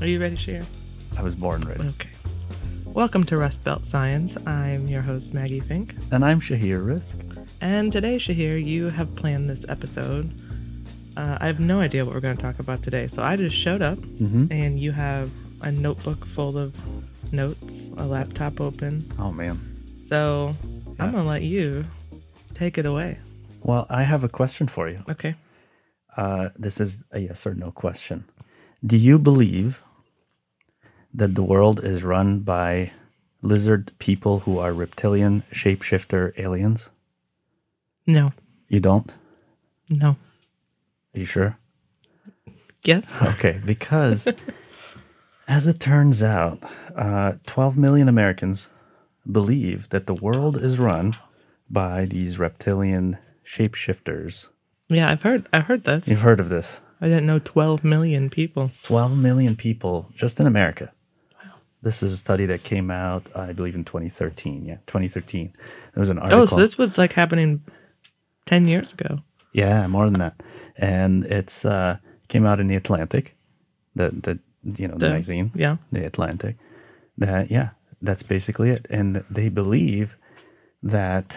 Are you ready, Shahir? I was born ready. Okay. Welcome to Rust Belt Science. I'm your host, Maggie Fink. And I'm Shahir Risk. And today, Shahir, you have planned this episode. I have no idea what we're going to talk about today. So I just showed up, and you have a notebook full of notes, a laptop open. Oh, man. So I'm going to let you take it away. Well, I have a question for you. Okay. This is a yes or no question. Do you believe that the world is run by lizard people who are reptilian shapeshifter aliens? No. You don't? No. Are you sure? Yes. Okay, because as it turns out, 12 million Americans believe that the world is run by these reptilian shapeshifters. Yeah, I've heard this. You've heard of this? I didn't know 12 million people. 12 million people just in America. Wow. This is a study that came out, I believe, in 2013. Yeah, 2013. There was an article. Oh, so this was like happening 10 years ago. Yeah, more than that. And it's came out in The Atlantic, the magazine. Yeah. The Atlantic. That's basically it. And they believe that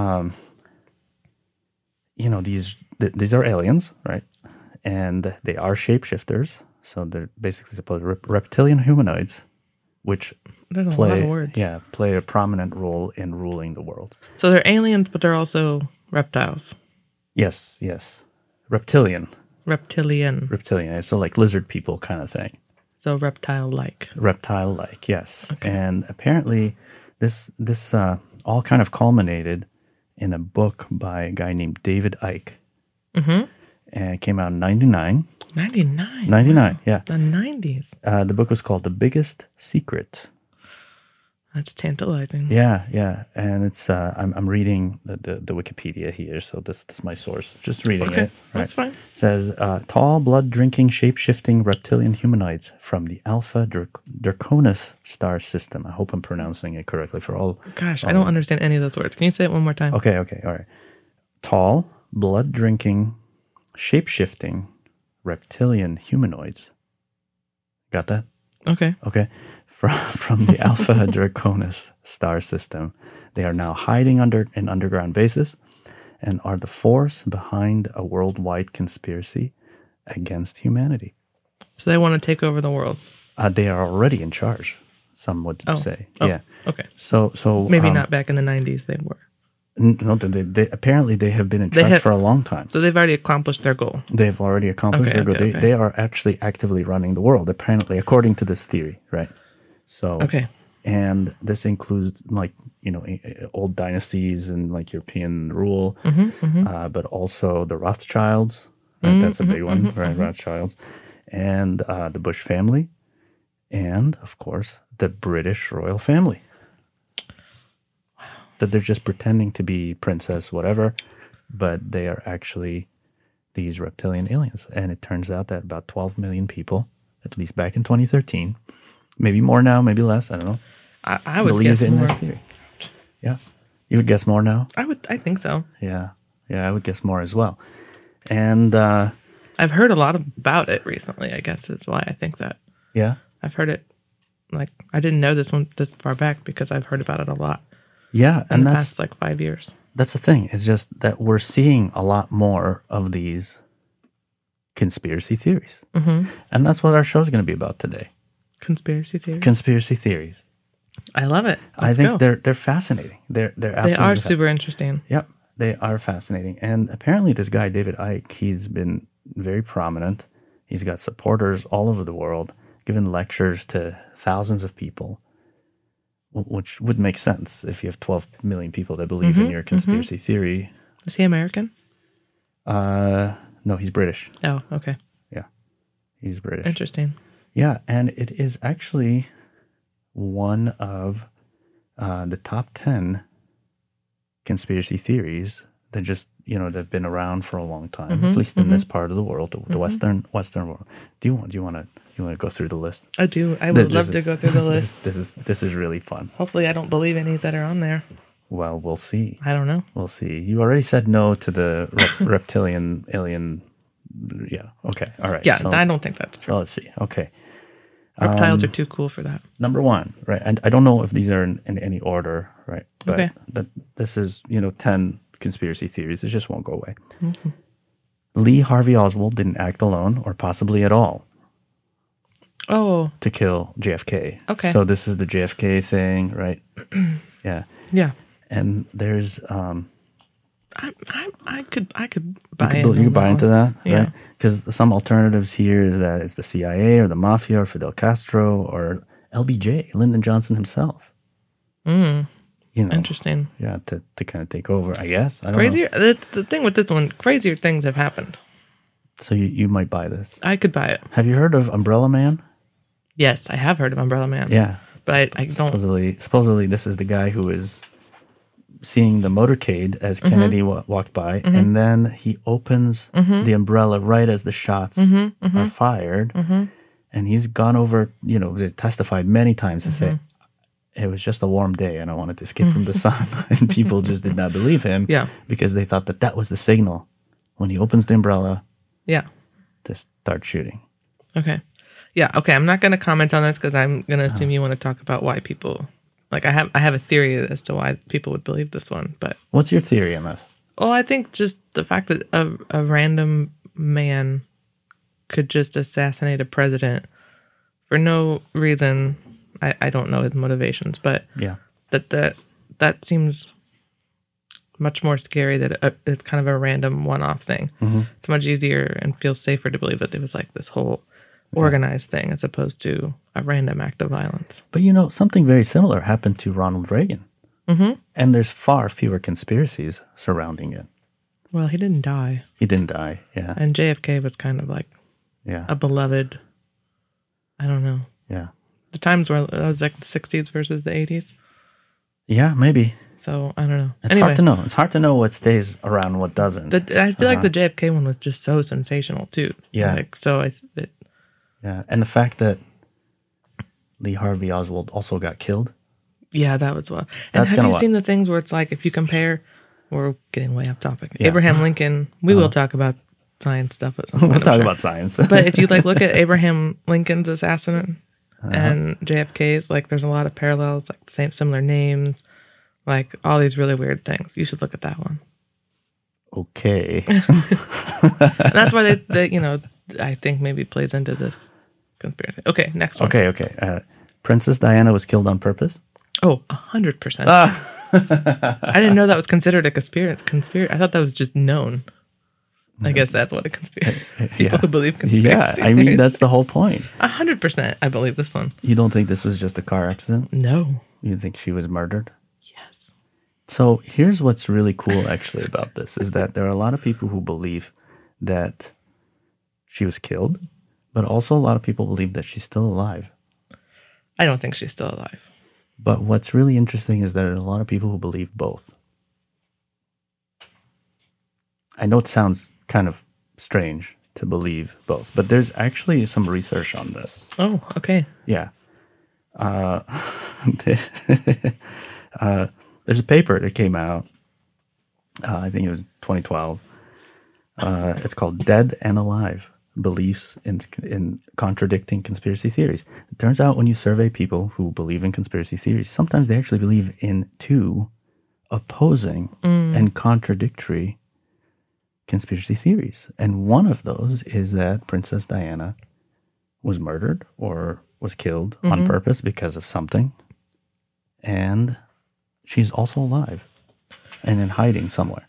these are aliens, right? And they are shapeshifters, so they're basically supposed reptilian humanoids, which There's a lot of words. play a prominent role in ruling the world. So they're aliens, but they're also reptiles. Yes. Reptilian. So like lizard people kind of thing. So reptile-like, yes. Okay. And apparently this all kind of culminated in a book by a guy named David Icke. Mm-hmm. And it came out in 99. 99? 99, Wow. yeah. The 90s. The book was called The Biggest Secret. That's tantalizing. Yeah. And it's I'm reading the Wikipedia here, so this is my source. Just reading it. Right? That's fine. It says, tall, blood-drinking, shape-shifting reptilian humanoids from the Alpha Draconis star system. I hope I'm pronouncing it correctly for all. Gosh, I don't understand any of those words. Can you say it one more time? Okay, all right. Tall, blood-drinking, shape-shifting reptilian humanoids. Got that? Okay. From the Alpha Draconis star system. They are now hiding in underground bases and are the force behind a worldwide conspiracy against humanity. So they want to take over the world. They are already in charge, some would say. Oh, yeah. Okay. So maybe not back in the 90s they were. No, they apparently they have been in charge for a long time. So they've already accomplished their goal. They've already accomplished their goal. Okay. They are actually actively running the world, apparently, according to this theory, right? So, and this includes old dynasties and like European rule, but also the Rothschilds. Right? That's a big one, right? Rothschilds, and the Bush family, and of course the British royal family. That they're just pretending to be princess whatever, but they are actually these reptilian aliens. And it turns out that about 12 million people, at least back in 2013, maybe more now, maybe less, I don't know. I would guess more. This theory. Yeah. You would guess more now? I think so. Yeah, I would guess more as well. And I've heard a lot about it recently, I guess is why I think that. Yeah? I've heard it, I didn't know this one this far back because I've heard about it a lot. Yeah, and that's past 5 years. That's the thing. It's just that we're seeing a lot more of these conspiracy theories. Mm-hmm. And that's what our show is going to be about today. Conspiracy theories. I love it. I think they're fascinating. They're absolutely they are super interesting. Yep, they are fascinating. And apparently this guy, David Icke, he's been very prominent. He's got supporters all over the world, given lectures to thousands of people. Which would make sense if you have 12 million people that believe in your conspiracy theory. Is he American? No, he's British. Oh, okay. Yeah, he's British. Interesting. Yeah, and it is actually one of the top 10 conspiracy theories that just, that have been around for a long time, at least in this part of the world, the Western world. Do you want to go through the list? I do. I would love to go through the list. This is really fun. Hopefully I don't believe any that are on there. Well, we'll see. I don't know. We'll see. You already said no to the reptilian alien. Yeah. Okay. All right. Yeah, so, I don't think that's true. Let's see. Okay. Reptiles are too cool for that. Number one, right? And I don't know if these are in any order, right? But this is, 10 conspiracy theories. It just won't go away. Mm-hmm. Lee Harvey Oswald didn't act alone or possibly at all. Oh. To kill JFK. Okay. So this is the JFK thing, right? Yeah. Yeah. And there's I could buy you could buy into that, yeah. Right? Because some alternatives here is that it's the CIA or the mafia or Fidel Castro or LBJ, Lyndon Johnson himself. Interesting. Yeah, to kind of take over, I guess. I don't know. The thing with this one, crazier things have happened. So you might buy this. I could buy it. Have you heard of Umbrella Man? Yes, I have heard of Umbrella Man. Yeah. But I don't... Supposedly this is the guy who is seeing the motorcade as Kennedy walked by, and then he opens the umbrella right as the shots are fired, and he's gone over, testified many times to say, it was just a warm day and I wanted to escape from the sun, and people just did not believe him because they thought that was the signal when he opens the umbrella to start shooting. Okay. Yeah, okay, I'm not going to comment on this because I'm going to assume you want to talk about why people... Like, I have a theory as to why people would believe this one, but... What's your theory on this? Well, I think just the fact that a random man could just assassinate a president for no reason. I don't know his motivations, but that seems much more scary that it's kind of a random one-off thing. It's much easier and feels safer to believe that it was like this whole organized thing as opposed to a random act of violence. But something very similar happened to Ronald Reagan. And there's far fewer conspiracies surrounding it. Well, he didn't die. He didn't die, yeah. And JFK was kind of like a beloved, I don't know. Yeah. The times were, it was like the 60s versus the 80s. Yeah, maybe. So, I don't know. It's hard to know. It's hard to know what stays around, what doesn't. I feel like the JFK one was just so sensational, too. Yeah. Yeah, and the fact that Lee Harvey Oswald also got killed. Yeah, that was well. And have you seen the things where it's like, if you compare, we're getting way off topic. Yeah. Abraham Lincoln, we will talk about science stuff at some point. We'll talk about science. But if you look at Abraham Lincoln's assassinate and JFK's, there's a lot of parallels, similar names, all these really weird things. You should look at that one. Okay. And that's why they I think maybe plays into this conspiracy. Okay, next one. Okay. Princess Diana was killed on purpose? Oh, 100%. I didn't know that was considered a conspiracy. I thought that was just known. I guess that's what a conspiracy... People who believe conspiracy. Yeah, that's the whole point. 100% I believe this one. You don't think this was just a car accident? No. You think she was murdered? Yes. So here's what's really cool actually about this, is that there are a lot of people who believe that she was killed, but also a lot of people believe that she's still alive. I don't think she's still alive. But what's really interesting is there are a lot of people who believe both. I know it sounds kind of strange to believe both, but there's actually some research on this. Oh, okay. Yeah. There's a paper that came out, I think it was 2012. It's called Dead and Alive: Beliefs in Contradicting Conspiracy Theories. It turns out when you survey people who believe in conspiracy theories, sometimes they actually believe in two opposing and contradictory conspiracy theories. And one of those is that Princess Diana was murdered or was killed on purpose because of something. And she's also alive and in hiding somewhere.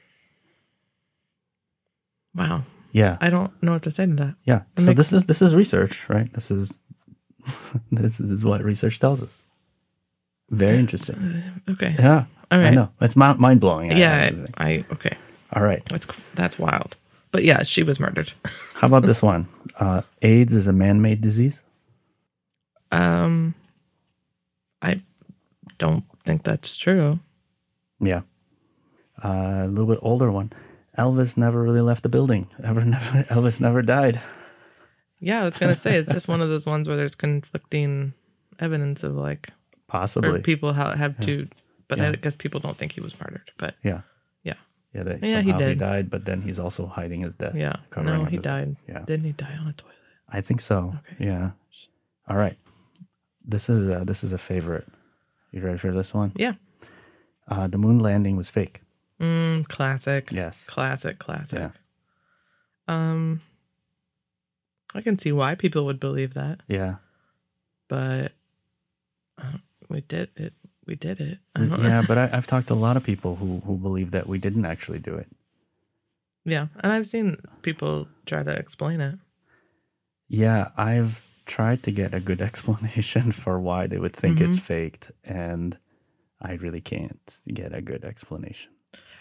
Wow. Yeah. I don't know what to say to that. Yeah. So this is research, right? This is what research tells us. Very interesting. Okay. Yeah. All right. I know. It's mind blowing. Yeah. Okay. All right. That's wild. But yeah, she was murdered. How about this one? AIDS is a man-made disease? I don't think that's true. Yeah. A little bit older one. Elvis never really left the building. Elvis never died. Yeah, I was going to say, it's just one of those ones where there's conflicting evidence of possibly. Or people have to, but I guess people don't think he was murdered. But yeah. He died, but then he's also hiding his death. Yeah, no, he died. Yeah. Didn't he die on a toilet? I think so. Okay. Yeah. All right. This is a favorite. You ready for this one? Yeah. The moon landing was fake. Classic. Yes. Classic. Yeah. I can see why people would believe that. Yeah. But we did it. We did it. Yeah, but I've talked to a lot of people who believe that we didn't actually do it. Yeah, and I've seen people try to explain it. Yeah, I've tried to get a good explanation for why they would think it's faked, and I really can't get a good explanation.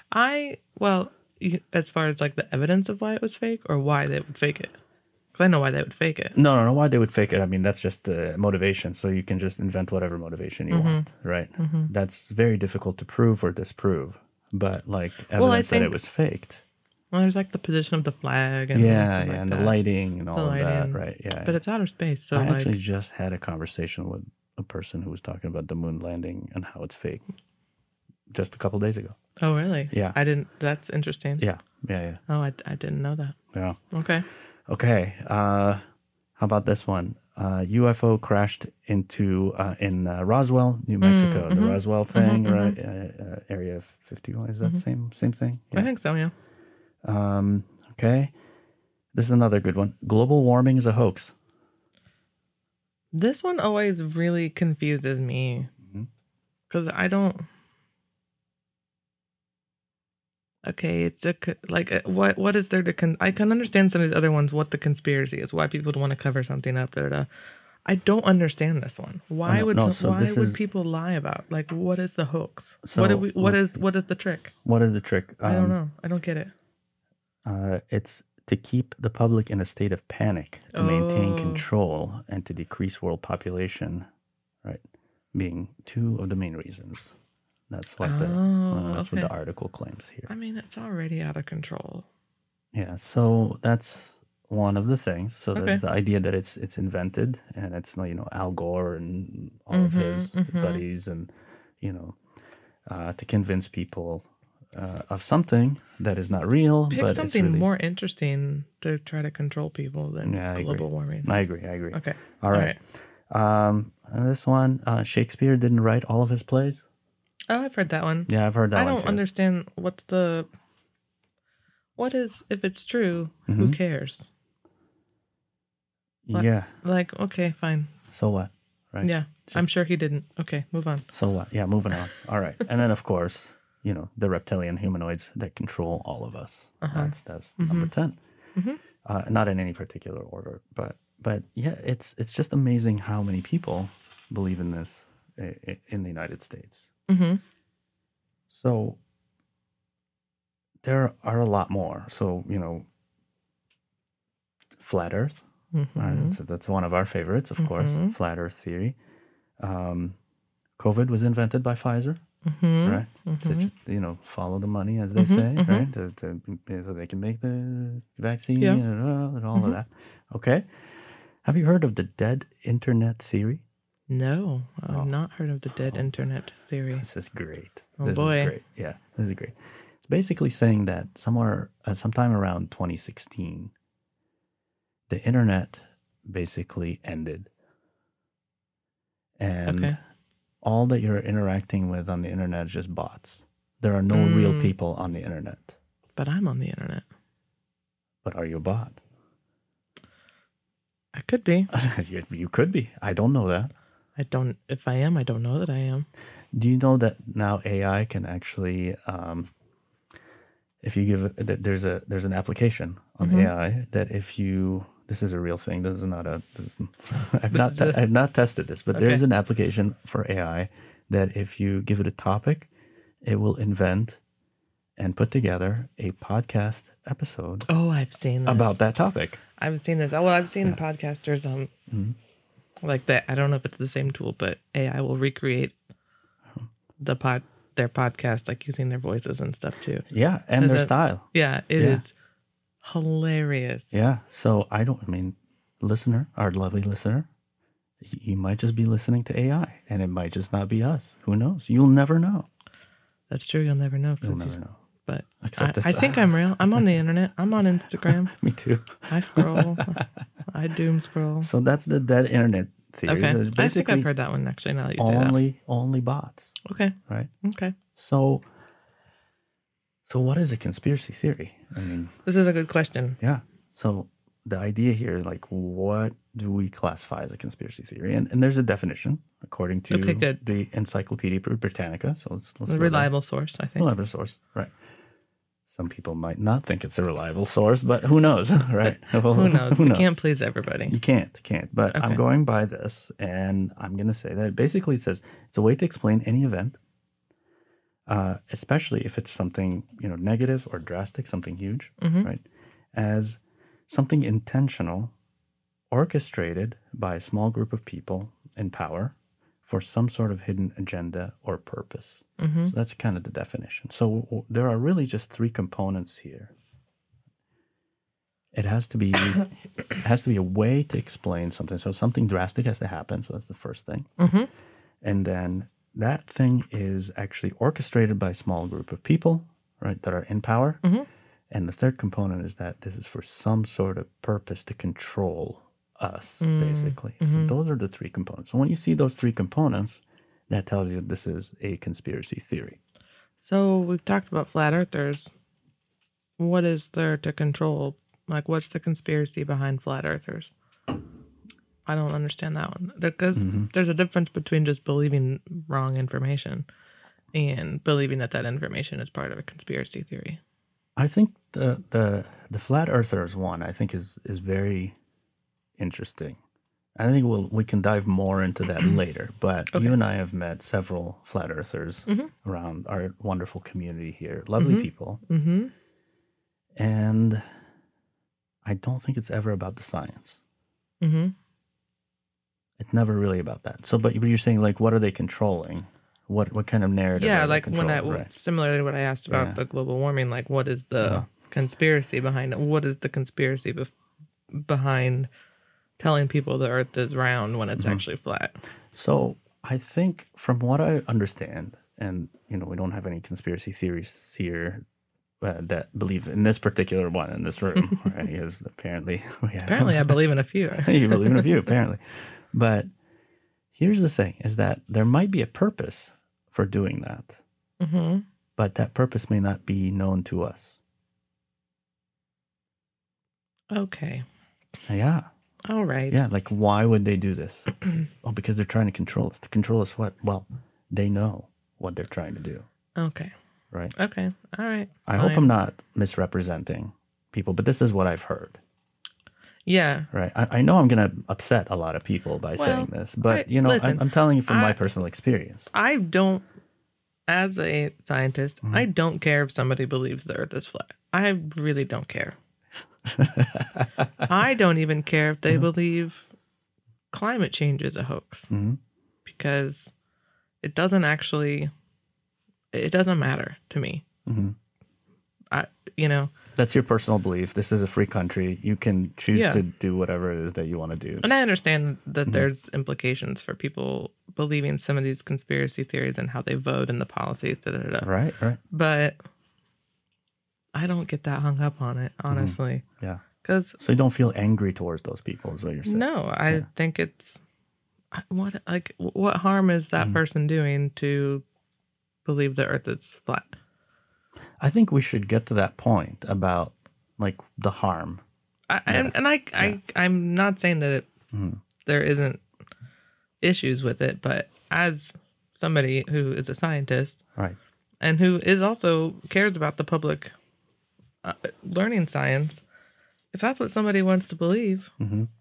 As far as like the evidence of why it was fake or why they would fake it. Because I know why they would fake it. No, why they would fake it. I mean, that's just the motivation. So you can just invent whatever motivation you want, right? That's very difficult to prove or disprove. But like evidence that it was faked. Well, there's like the position of the flag. And and the lighting and all of that, right? Yeah. But it's outer space. So I actually just had a conversation with a person who was talking about the moon landing and how it's fake just a couple days ago. Oh, really? Yeah. That's interesting. Yeah. Oh, I didn't know that. Yeah. Okay. How about this one? UFO crashed into in Roswell, New Mexico. The Roswell thing, right? Area 51. Is that the same thing? Yeah. I think so. Yeah. Okay. This is another good one. Global warming is a hoax. This one always really confuses me because I don't. Okay, it's what is there to I can understand some of these other ones, what the conspiracy is, why people would want to cover something up. I don't understand this one. Why would people lie about? Like, what is the hoax? So what is the trick? What is the trick? I don't know. I don't get it. It's to keep the public in a state of panic, to maintain control, and to decrease world population, right? Being two of the main reasons. That's what what the article claims here. I mean, it's already out of control. Yeah, so that's one of the things. So that's the idea that it's invented, and it's Al Gore and all of his buddies, and to convince people of something that is not real. Pick but something it's really more interesting to try to control people than global warming. I agree. Okay. All right. And this one, Shakespeare didn't write all of his plays. Oh, I've heard that one. Yeah, I've heard that one. I don't understand what is, if it's true, who cares? Yeah. Like, okay, fine. So what? Right? Yeah, I'm sure he didn't. Okay, move on. So what? Yeah, moving on. All right. And then, of course, the reptilian humanoids that control all of us. That's number 10. Not in any particular order, but yeah, it's just amazing how many people believe in this in the United States. So there are a lot more. So, flat Earth. Right? So that's one of our favorites, of course, flat Earth theory. COVID was invented by Pfizer, right? To follow the money, as they say, right? So they can make the vaccine and all of that. Okay. Have you heard of the dead internet theory? No, I've not heard of the dead internet theory. This is great. This is great. Yeah, this is great. It's basically saying that sometime around 2016, the internet basically ended. And all that you're interacting with on the internet is just bots. There are no real people on the internet. But I'm on the internet. But are you a bot? I could be. You could be. I don't know that. If I am, I don't know that I am. Do you know that now AI can actually, if you give there's an application on AI that if you, this is a real thing. This is not I've not tested this, but there's an application for AI that if you give it a topic, it will invent and put together a podcast episode. Oh, I've seen this. About that topic. I've seen this. Well, I've seen podcasters like that. I don't know if it's the same tool, but AI will recreate their podcast, like using their voices and stuff too. Yeah, and their style. Yeah, it is hilarious. Yeah. So listener, our lovely listener, you might just be listening to AI, and it might just not be us. Who knows? You'll never know. That's true. You'll never know. You'll never know. But I think I'm real. I'm on the internet. I'm on Instagram. Me too. I scroll. I doom scroll. So that's the dead internet theories. Okay. I think I've heard that one, actually, now that you say that. Only bots. Okay. Right? Okay. So what is a conspiracy theory? I mean... This is a good question. Yeah. So the idea here is like, what do we classify as a conspiracy theory? And there's a definition according to the Encyclopedia Britannica. So let's a reliable source, I think. Reliable source, right. Some people might not think it's a reliable source, but who knows, right? Well, who knows? You can't please everybody. You can't. But I'm going by this, and I'm going to say that basically it says it's a way to explain any event, especially if it's something negative or drastic, something huge, right? As something intentional, orchestrated by a small group of people in power for some sort of hidden agenda or purpose. So that's kind of the definition. So there are really just three components here. It has to be a way to explain something. So something drastic has to happen. So that's the first thing. And then that thing is actually orchestrated by a small group of people, right, that are in power. And the third component is that this is for some sort of purpose to control us, basically. So those are the three components. So when you see those three components, that tells you this is a conspiracy theory. So we've talked about flat earthers. What is there to control? Like, what's the conspiracy behind flat earthers? I don't understand that one. Because there's a difference between just believing wrong information and believing that information is part of a conspiracy theory. I think the flat earthers one, I think, is very interesting. I think we can dive more into that later. But you and I have met several flat earthers around our wonderful community here. Lovely people. And I don't think it's ever about the science. It's never really about that. So, but you're saying, like, what are they controlling? What kind of narrative? Yeah, like similarly to what I asked about the global warming, like, what is the conspiracy behind it? What is the conspiracy behind telling people the Earth is round when it's actually flat? So I think, from what I understand, and we don't have any conspiracy theories here that believe in this particular one in this room, right? Because apparently I believe in a few. You believe in a few, apparently. But here's the thing: is that there might be a purpose for doing that, but that purpose may not be known to us. Okay. Yeah. All right. Yeah, like, why would they do this? Oh, because they're trying to control us. To control us what? Well, they know what they're trying to do. Okay. Right? Okay. All right. I hope I'm not misrepresenting people, but this is what I've heard. Yeah. Right. I know I'm going to upset a lot of people by saying this, but, listen, I'm telling you from my personal experience. I don't, as a scientist, I don't care if somebody believes the Earth is flat. I really don't care. I don't even care if they believe climate change is a hoax, because it doesn't matter to me. That's your personal belief. This is a free country. You can choose to do whatever it is that you want to do. And I understand that there's implications for people believing some of these conspiracy theories and how they vote and the policies, Right. But I don't get that hung up on it, honestly. Yeah. So you don't feel angry towards those people, is what you're saying? No, I think it's what harm is that person doing to believe the Earth is flat? I think we should get to that point about, like, the harm. I'm not saying that there isn't issues with it, but as somebody who is a scientist, right, and who is also cares about the public learning science, if that's what somebody wants to believe,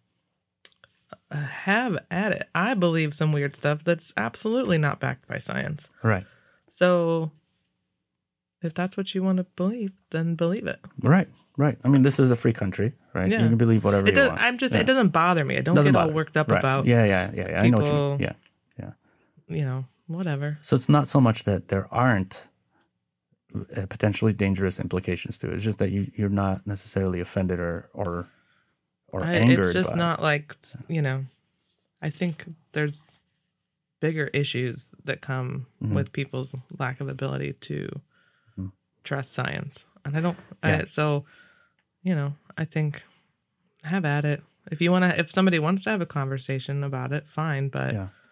have at it. I believe some weird stuff that's absolutely not backed by science. Right. So if that's what you want to believe, then believe it. Right. I mean, this is a free country, right? Yeah. You can believe whatever you want. It doesn't bother me. I don't get all worked up about Yeah. People, I know what you mean. Yeah. Whatever. So it's not so much that there aren't potentially dangerous implications to it. It's just that you're not necessarily offended or angered. It's just not like, I think there's bigger issues that come with people's lack of ability to trust science. And I don't, I think have at it. If somebody wants to have a conversation about it, fine. But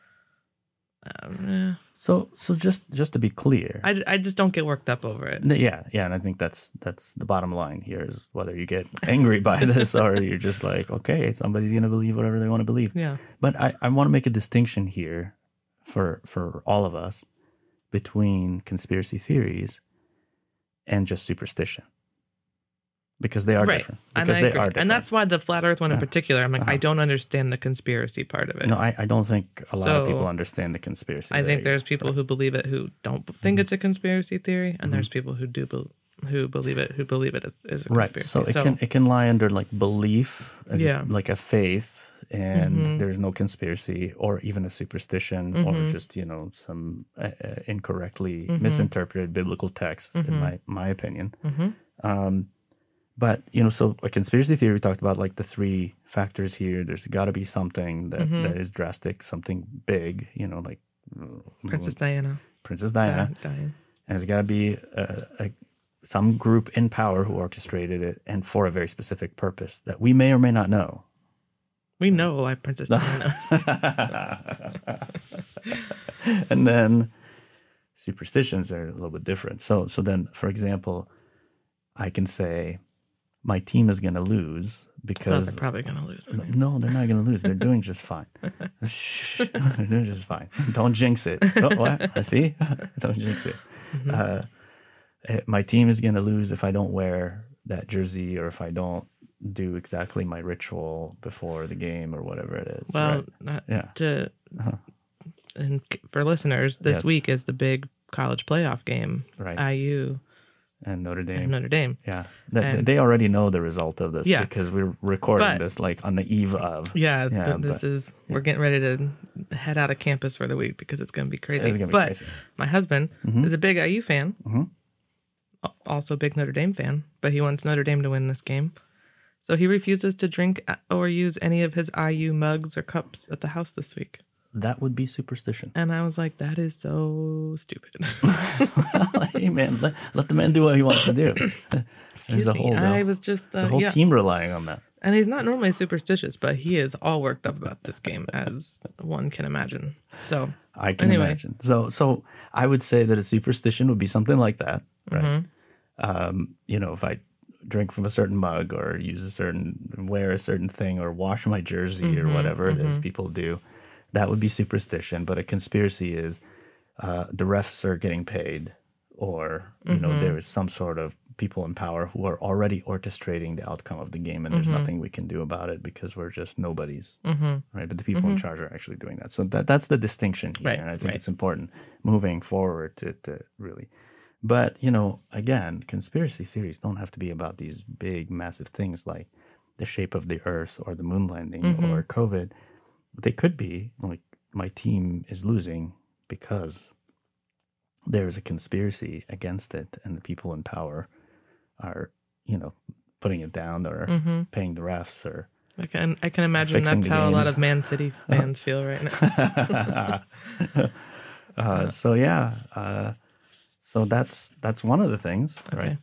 so just to be clear, I just don't get worked up over it. Yeah, and I think that's the bottom line here is whether you get angry by this or you're just like, okay, somebody's gonna believe whatever they want to believe. Yeah. But I want to make a distinction here for all of us between conspiracy theories and just superstition. Because they are different. Because they are different. And that's why the flat earth one in particular, I'm like, I don't understand the conspiracy part of it. No, I don't think a lot of people understand the conspiracy. I think there's people who believe it who don't think it's a conspiracy theory, and there's people who believe it is a conspiracy. Right. So it can lie under like belief, like a faith, and there's no conspiracy or even a superstition or just some incorrectly misinterpreted biblical text, in my opinion. But, so a conspiracy theory, we talked about like the three factors here. There's got to be something that is drastic, something big, like Princess Diana. And there's got to be some group in power who orchestrated it and for a very specific purpose that we may or may not know. We know why Princess Diana. And then superstitions are a little bit different. So then, for example, I can say, my team is going to lose because... they're probably going to lose. No, they're not going to lose. They're doing just fine. They're doing just fine. Don't jinx it. Oh, what? I see? Don't jinx it. My team is going to lose if I don't wear that jersey or if I don't do exactly my ritual before the game or whatever it is. Well, right? And for listeners, this week is the big college playoff game. Right. IU. And Notre Dame. Yeah. They already know the result of this because we're recording this like on the eve of. We're getting ready to head out of campus for the week because it's going to be crazy. It's going to be crazy. My husband is a big IU fan, also a big Notre Dame fan, but he wants Notre Dame to win this game. So he refuses to drink or use any of his IU mugs or cups at the house this week. That would be superstition. And I was like, that is so stupid. Hey, man, let the man do what he wants to do. There's a whole team relying on that. And he's not normally superstitious, but he is all worked up about this game, as one can imagine. So I can imagine. So I would say that a superstition would be something like that, right? If I drink from a certain mug or wear a certain thing or wash my jersey or whatever it is people do, that would be superstition. But a conspiracy is the refs are getting paid, or there is some sort of people in power who are already orchestrating the outcome of the game, and there's nothing we can do about it because we're just nobodies, right? But the people in charge are actually doing that. So that's the distinction here, and I think it's important moving forward to really. But again, conspiracy theories don't have to be about these big, massive things like the shape of the Earth or the moon landing or COVID. They could be like, my team is losing because there is a conspiracy against it, and the people in power are, putting it down or paying the refs or. I can imagine that's how a lot of Man City fans feel right now. So that's one of the things, right?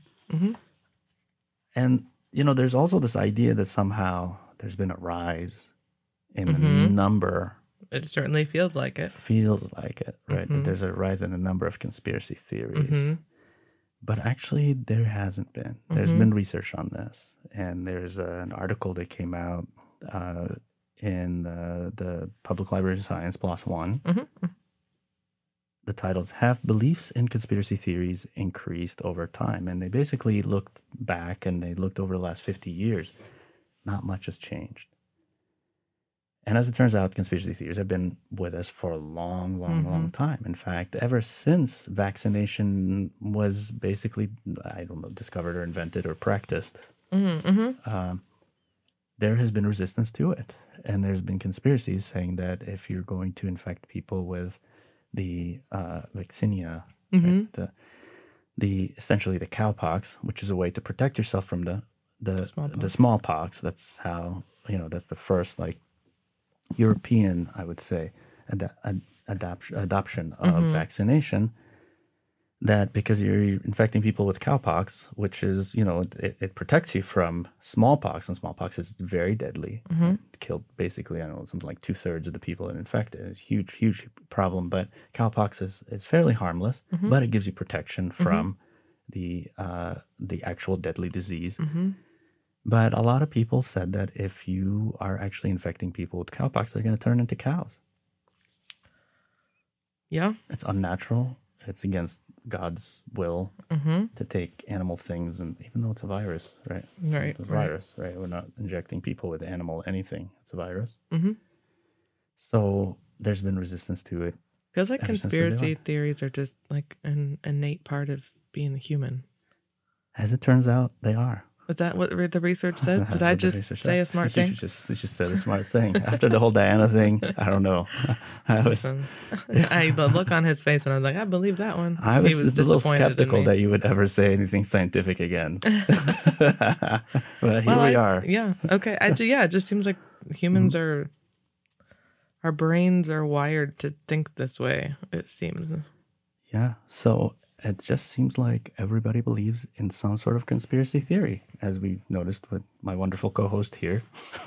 And there's also this idea that somehow there's been a rise in the number. It certainly feels like it. Right? That there's a rise in the number of conspiracy theories. But actually, there hasn't been. There's been research on this. And there's an article that came out in the Public Library of Science, PLOS One. The titles, Have Beliefs in Conspiracy Theories Increased Over Time? And they basically looked back and they looked over the last 50 years. Not much has changed. And as it turns out, conspiracy theories have been with us for a long, long, long time. In fact, ever since vaccination was basically, discovered or invented or practiced, there has been resistance to it. And there's been conspiracies saying that if you're going to infect people with the vaccinia, essentially the cowpox, which is a way to protect yourself from the smallpox. That's how, that's the first, European, I would say, adoption of vaccination, that because you're infecting people with cowpox, which is, it protects you from smallpox, and smallpox is very deadly. It killed basically, I don't know, something like 2/3 of the people that infected. It's a huge, huge problem. But cowpox is fairly harmless, but it gives you protection from the actual deadly disease. But a lot of people said that if you are actually infecting people with cowpox, they're going to turn into cows. Yeah. It's unnatural. It's against God's will to take animal things, and even though it's a virus, right? Right. It's a virus, right? We're not injecting people with animal anything. It's a virus. So there's been resistance to it. Feels like conspiracy theories are just like an innate part of being a human. As it turns out, they are. Is that what the research said? Did I just say a smart thing? You just said a smart thing. After the whole Diana thing, I don't know. The look on his face when I was like, I believe that one. I was just a little skeptical that you would ever say anything scientific again. But here we are. Yeah. Okay. It just seems like humans our brains are wired to think this way, it seems. Yeah. So it just seems like everybody believes in some sort of conspiracy theory, as we noticed with my wonderful co-host here.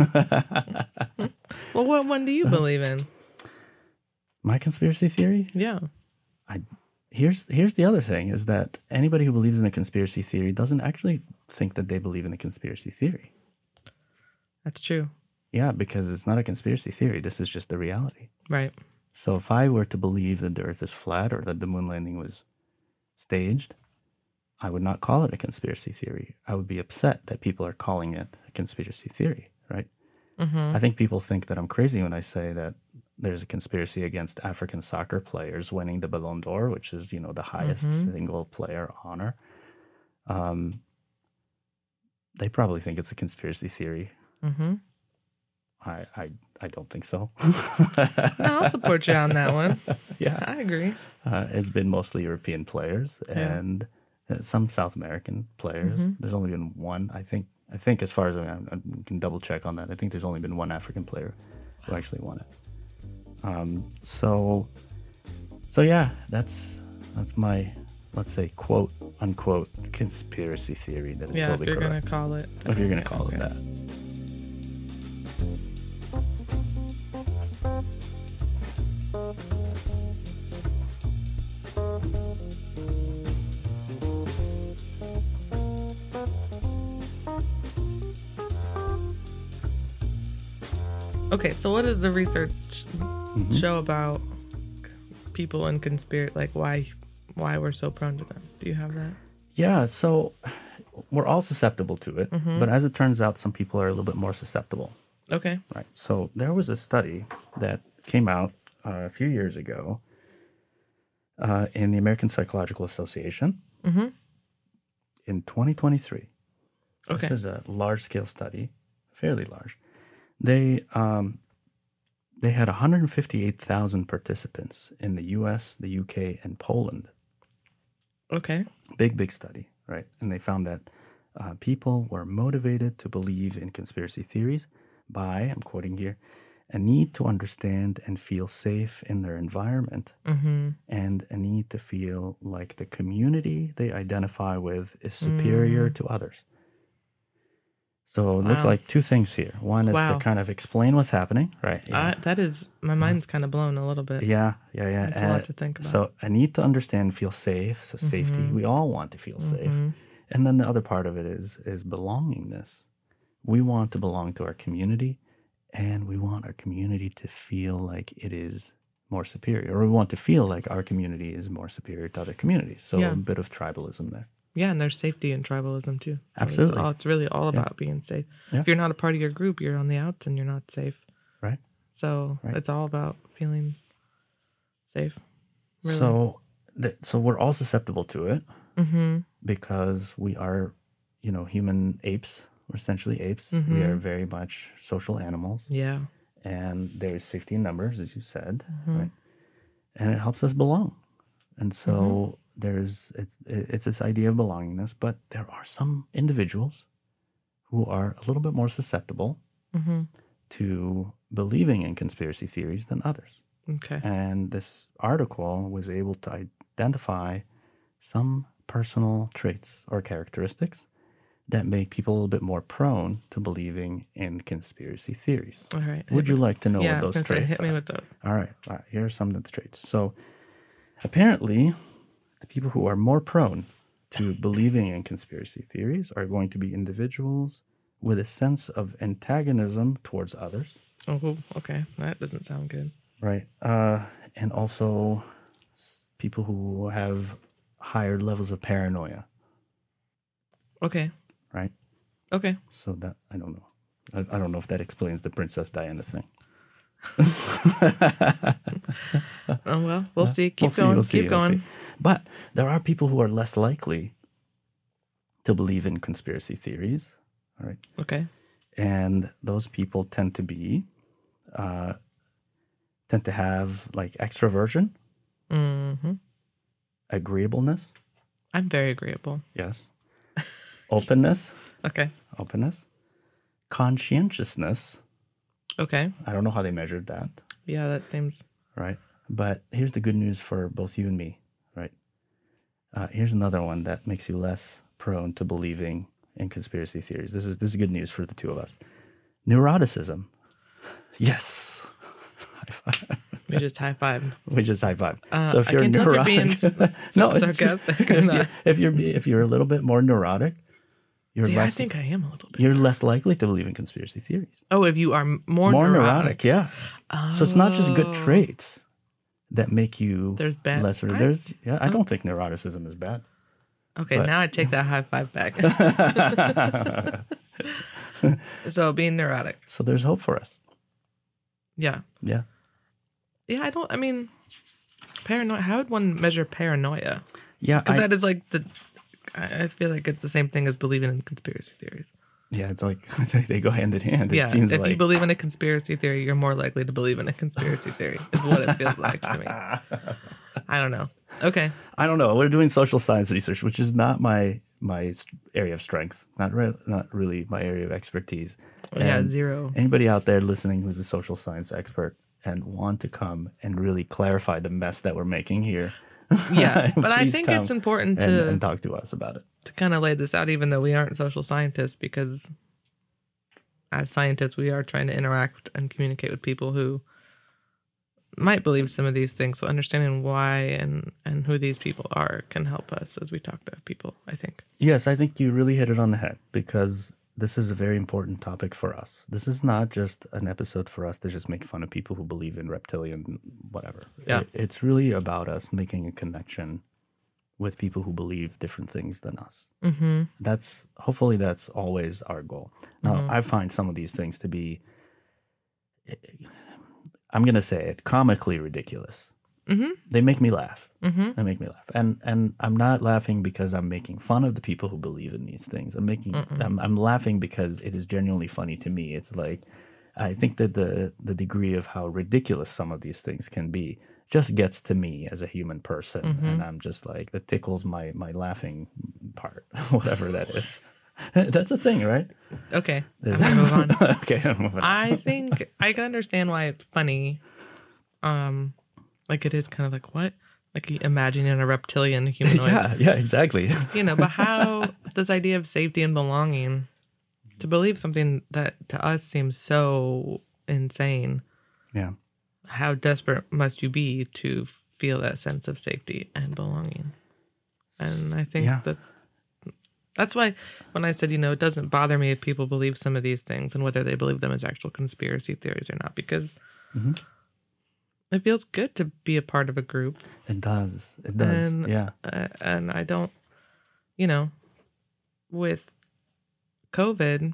Well, what one do you believe in? My conspiracy theory? Yeah. Here's the other thing, is that anybody who believes in a conspiracy theory doesn't actually think that they believe in a conspiracy theory. That's true. Yeah, because it's not a conspiracy theory. This is just the reality. Right. So if I were to believe that the Earth is flat or that the moon landing was staged, I would not call it a conspiracy theory. I would be upset that people are calling it a conspiracy theory, right? I think people think that I'm crazy when I say that there's a conspiracy against African soccer players winning the Ballon d'Or, which is, the highest single player honor. They probably think it's a conspiracy theory. I don't think so. No, I'll support you on that one. Yeah, I agree. It's been mostly European players and some South American players. There's only been one, I think as far as I can double check on that. I think there's only been one African player who actually won it. So yeah, that's my, let's say, quote unquote conspiracy theory that is totally correct. If you're gonna call it. If you're gonna call it that. Okay, so what does the research show about people in conspiracy, like why we're so prone to them? Do you have that? Yeah, so we're all susceptible to it, but as it turns out, some people are a little bit more susceptible. Okay. Right. So there was a study that came out a few years ago in the American Psychological Association in 2023. Okay. This is a large-scale study, fairly large. They had 158,000 participants in the U.S., the U.K., and Poland. Okay. Big study, right? And they found that people were motivated to believe in conspiracy theories by, I'm quoting here, a need to understand and feel safe in their environment and a need to feel like the community they identify with is superior to others. So it looks like two things here. One is to kind of explain what's happening, right? Yeah. That is, my mind's kind of blown a little bit. Yeah. It's a lot to think about. So I need to understand, feel safe. So safety, we all want to feel safe. And then the other part of it is belongingness. We want to belong to our community, and we want our community to feel like it is more superior, or we want to feel like our community is more superior to other communities. So a bit of tribalism there. Yeah, and there's safety in tribalism too. So Absolutely. It's really all about being safe. Yeah. If you're not a part of your group, you're on the outs and you're not safe. Right. So it's all about feeling safe. Really. So we're all susceptible to it because we are, human apes. We're essentially apes. We are very much social animals. Yeah. And there is safety in numbers, as you said, right? And it helps us belong. And so it's this idea of belongingness, but there are some individuals who are a little bit more susceptible to believing in conspiracy theories than others. Okay. And this article was able to identify some personal traits or characteristics that make people a little bit more prone to believing in conspiracy theories. All right. Would you like to know what those traits are? Hit me with those. All right. Here are some of the traits. So apparently, the people who are more prone to believing in conspiracy theories are going to be individuals with a sense of antagonism towards others. Oh, okay. That doesn't sound good. Right. And also people who have higher levels of paranoia. Okay. Right? Okay. So that, I don't know. I don't know if that explains the Princess Diana thing. Oh, well, we'll see. Keep going. But there are people who are less likely to believe in conspiracy theories. All right. Okay. And those people tend to have like extroversion, agreeableness. I'm very agreeable. Yes. Openness. Okay. Openness. Conscientiousness. Okay. I don't know how they measured that. Yeah, that seems... Right. But here's the good news for both you and me, right? Here's another one that makes you less prone to believing in conspiracy theories. This is good news for the two of us. Neuroticism. Yes. We just high-fived. So if you're neurotic, sarcastic. if you're a little bit more neurotic, I think I am a little bit. You're less likely to believe in conspiracy theories. Oh, if you are more neurotic. Yeah. Oh. So it's not just good traits that make you there's bad. lesser. I don't think neuroticism is bad. Okay, now I take that high five back. So being neurotic. So there's hope for us. Yeah. Yeah. Yeah, paranoia. How would one measure paranoia? Yeah. Because that is like I feel like it's the same thing as believing in conspiracy theories. Yeah, it's like they go hand in hand. It seems if you believe in a conspiracy theory, you're more likely to believe in a conspiracy theory, is what it feels like to me. I don't know. Okay. I don't know. We're doing social science research, which is not my area of strength, not really my area of expertise. Yeah, zero. Anybody out there listening who's a social science expert and want to come and really clarify the mess that we're making here. Yeah, but I think it's important and talk to us about it. To kind of lay this out, even though we aren't social scientists, because as scientists, we are trying to interact and communicate with people who might believe some of these things. So understanding why and who these people are can help us as we talk to people, I think. Yes, I think you really hit it on the head, because this is a very important topic for us. This is not just an episode for us to just make fun of people who believe in reptilian whatever. Yeah. It's really about us making a connection with people who believe different things than us. Mm-hmm. Hopefully that's always our goal. Now, I find some of these things to be, I'm going to say it, comically ridiculous. Mm-hmm. They make me laugh. Mm-hmm. They make me laugh, and I'm not laughing because I'm making fun of the people who believe in these things. I'm laughing because it is genuinely funny to me. It's like, I think that the degree of how ridiculous some of these things can be just gets to me as a human person, and I'm just like, that tickles my laughing part, whatever that is. That's a thing, right? Okay, I'm gonna move on. Okay, I'm moving on. I think I can understand why it's funny. Like it is kind of like, what? Like imagining a reptilian humanoid. Yeah, exactly. But how this idea of safety and belonging, to believe something that to us seems so insane. Yeah. How desperate must you be to feel that sense of safety and belonging? And I think that's why when I said, it doesn't bother me if people believe some of these things and whether they believe them as actual conspiracy theories or not, because it feels good to be a part of a group. It does. And, yeah. And I don't, with COVID,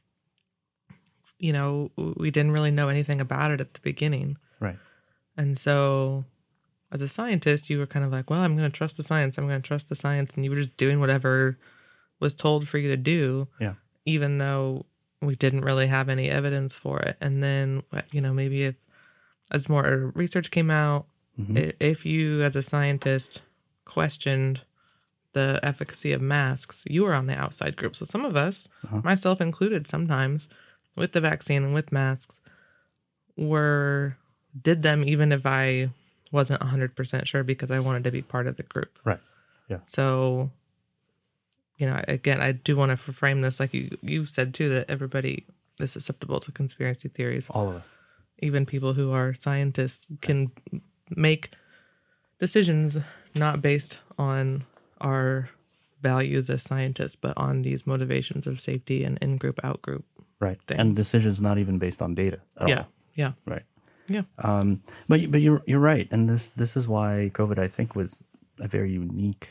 we didn't really know anything about it at the beginning. Right. And so as a scientist, you were kind of like, well, I'm going to trust the science. I'm going to trust the science. And you were just doing whatever was told for you to do. Yeah. Even though we didn't really have any evidence for it. And then, maybe as more research came out, if you as a scientist questioned the efficacy of masks, you were on the outside group. So some of us, myself included sometimes, with the vaccine and with masks, did them even if I wasn't 100% sure because I wanted to be part of the group. Right. Yeah. So, again, I do want to frame this like you said too, that everybody is susceptible to conspiracy theories. All of us. Even people who are scientists can make decisions not based on our values as scientists, but on these motivations of safety and in-group, out-group. Right. Things. And decisions not even based on data at all. Yeah. Right. Yeah. But you're right. And this is why COVID, I think, was a very unique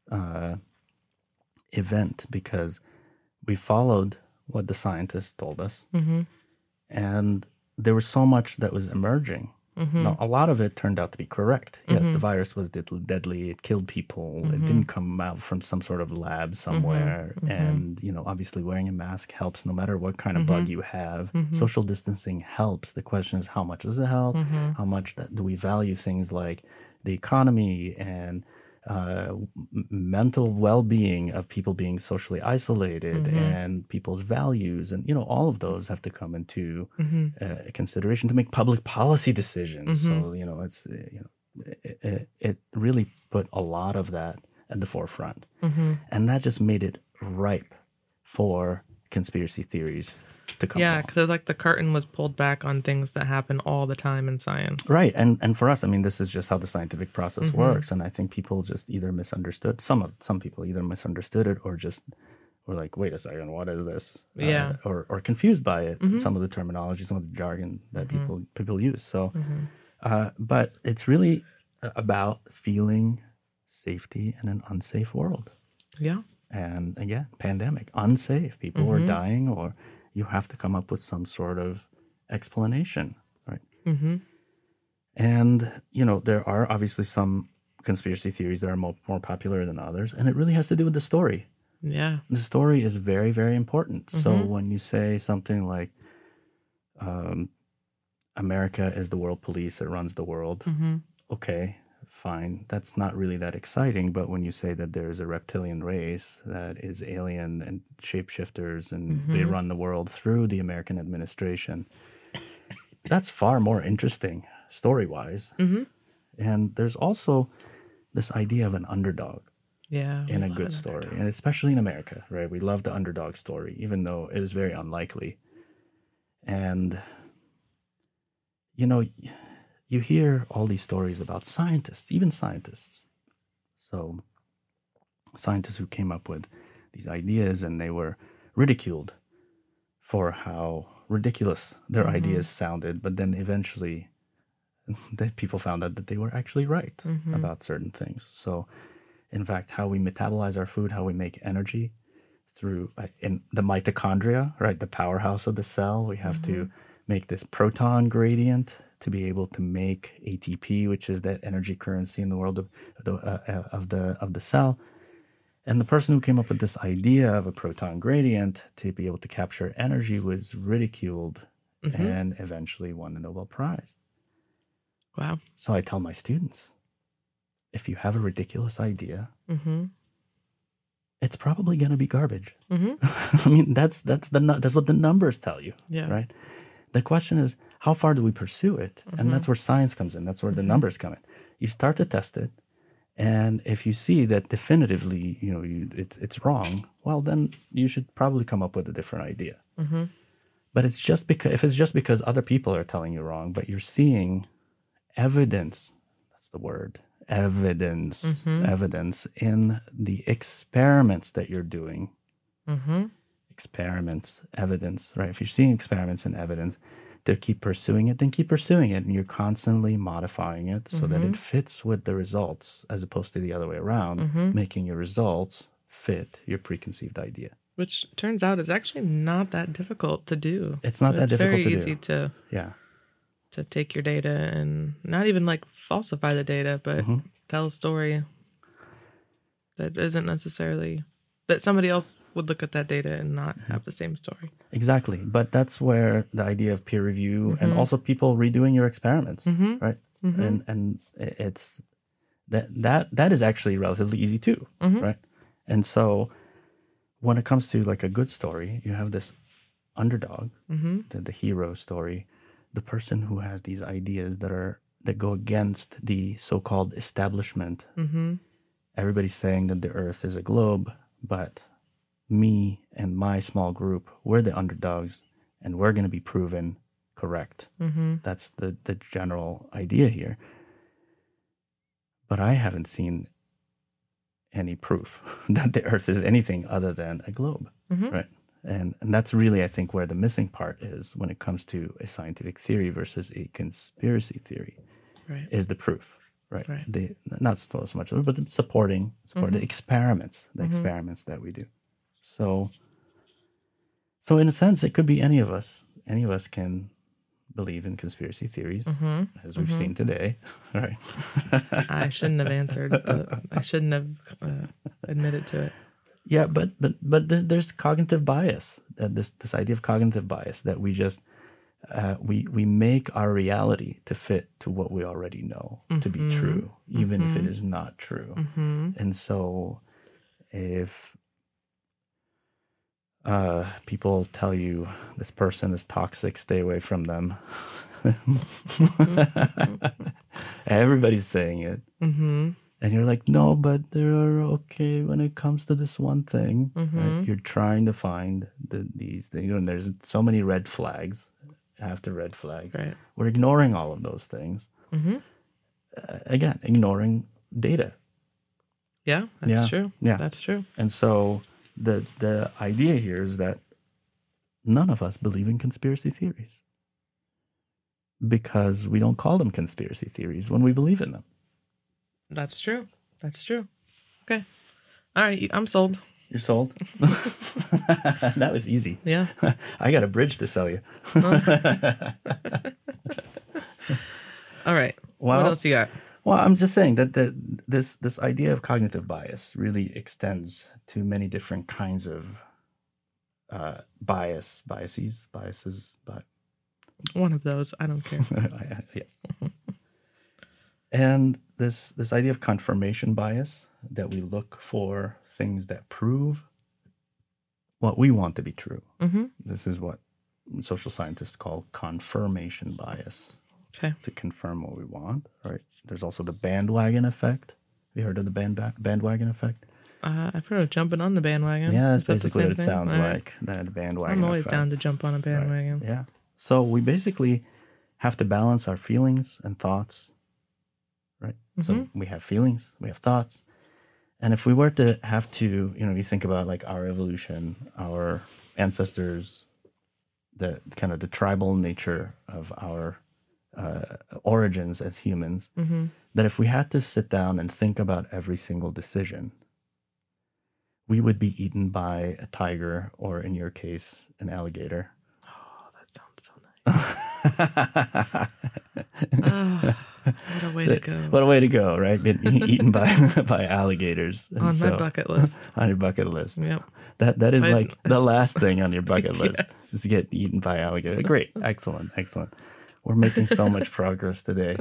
event, because we followed what the scientists told us. Mm-hmm. And there was so much that was emerging. Mm-hmm. Now, a lot of it turned out to be correct. Yes, Mm-hmm. the virus was deadly. It killed people. Mm-hmm. It didn't come out from some sort of lab somewhere. Mm-hmm. And, obviously wearing a mask helps no matter what kind of bug you have. Mm-hmm. Social distancing helps. The question is, how much does it help? Mm-hmm. How much do we value things like the economy and mental well-being of people being socially isolated and people's values, and all of those have to come into consideration to make public policy decisions. So it's it really put a lot of that at the forefront, and that just made it ripe for conspiracy theories to come. Yeah, because like the curtain was pulled back on things that happen all the time in science. Right. And for us, I mean, this is just how the scientific process works. And I think people just either misunderstood, some people either misunderstood it or just were like, wait a second, what is this? Yeah. Or confused by it, some of the terminology, some of the jargon that people use. So, but it's really about feeling safety in an unsafe world. Yeah. And again, pandemic, unsafe. People are dying, or you have to come up with some sort of explanation, right? Mm-hmm. And, there are obviously some conspiracy theories that are more popular than others, and it really has to do with the story. Yeah. The story is very, very important. So when you say something like, America is the world police, it runs the world, okay, fine. That's not really that exciting. But when you say that there's a reptilian race that is alien and shapeshifters and they run the world through the American administration, that's far more interesting story-wise. And there's also this idea of an underdog in a good story. And especially in America, right? We love the underdog story, even though it is very unlikely. And, you hear all these stories about scientists, even scientists. So scientists who came up with these ideas, and they were ridiculed for how ridiculous their ideas sounded. But then eventually people found out that they were actually right about certain things. So in fact, how we metabolize our food, how we make energy through in the mitochondria, right? The powerhouse of the cell, we have to make this proton gradient to be able to make ATP, which is that energy currency in the world of the cell. And the person who came up with this idea of a proton gradient to be able to capture energy was ridiculed and eventually won the Nobel Prize. Wow. So I tell my students, if you have a ridiculous idea, it's probably going to be garbage. I mean, that's what the numbers tell you, right? The question is, how far do we pursue it? And that's where science comes in. That's where the numbers come in. You start to test it, and if you see that definitively, it's wrong, well, then you should probably come up with a different idea. But if it's just because other people are telling you wrong, but you're seeing evidence, that's the word, evidence in the experiments that you're doing. Experiments, evidence, right? If you're seeing experiments and evidence to keep pursuing it, then keep pursuing it. And you're constantly modifying it so that it fits with the results, as opposed to the other way around, making your results fit your preconceived idea. Which turns out is actually not that difficult to do. It's not that difficult to do. It's very easy to take your data and not even like falsify the data, but tell a story that isn't necessarily, that somebody else would look at that data and not have the same story. Exactly. But that's where the idea of peer review and also people redoing your experiments, right? And it's that is actually relatively easy too, right? And so when it comes to like a good story, you have this underdog, the hero story, the person who has these ideas that go against the so-called establishment, everybody's saying that the Earth is a globe, but me and my small group, we're the underdogs, and we're going to be proven correct. That's the general idea here. But I haven't seen any proof that the Earth is anything other than a globe, right? And that's really, I think, where the missing part is when it comes to a scientific theory versus a conspiracy theory, right, is the proof, right? Not so much, but supporting the experiments, that we do. So in a sense, it could be any of us. Any of us can believe in conspiracy theories, as we've seen today, right? I shouldn't have answered. I shouldn't have admitted to it. Yeah, but there's cognitive bias. This idea of cognitive bias that we just we make our reality to fit to what we already know to be true, even if it is not true. And so, if people tell you this person is toxic, stay away from them. Everybody's saying it. And you're like, no, but they're okay when it comes to this one thing. Right? You're trying to find these things. And there's so many red flags after red flags. Right. We're ignoring all of those things. Again, ignoring data. Yeah, that's true. Yeah. That's true. And so the idea here is that none of us believe in conspiracy theories because we don't call them conspiracy theories when we believe in them. That's true. That's true. Okay. All right. I'm sold. You're sold? That was easy. Yeah. I got a bridge to sell you. All right. Well, what else you got? Well, I'm just saying that this idea of cognitive bias really extends to many different kinds of biases. But one of those, I don't care. Yes. And this idea of confirmation bias, that we look for things that prove what we want to be true. This is what social scientists call confirmation bias. Okay. To confirm what we want, right? There's also the bandwagon effect. Have you heard of the bandwagon effect? I've heard of jumping on the bandwagon. Yeah, that's basically what it sounds like, that bandwagon I'm always effect. down to jump on a bandwagon. Right. Yeah. So we basically have to balance our feelings and thoughts, right? So we have feelings, we have thoughts. And if we were to have to, you think about like our evolution, our ancestors, the kind of the tribal nature of our origins as humans, that if we had to sit down and think about every single decision, we would be eaten by a tiger, or in your case, an alligator. Oh, that sounds so nice. What a way to go. What a way to go, right? Getting eaten by alligators. And on my bucket list. On your bucket list. Yep. That is like the last thing on your bucket list, yes. is to get eaten by alligator. Great. Excellent. We're making so much progress today.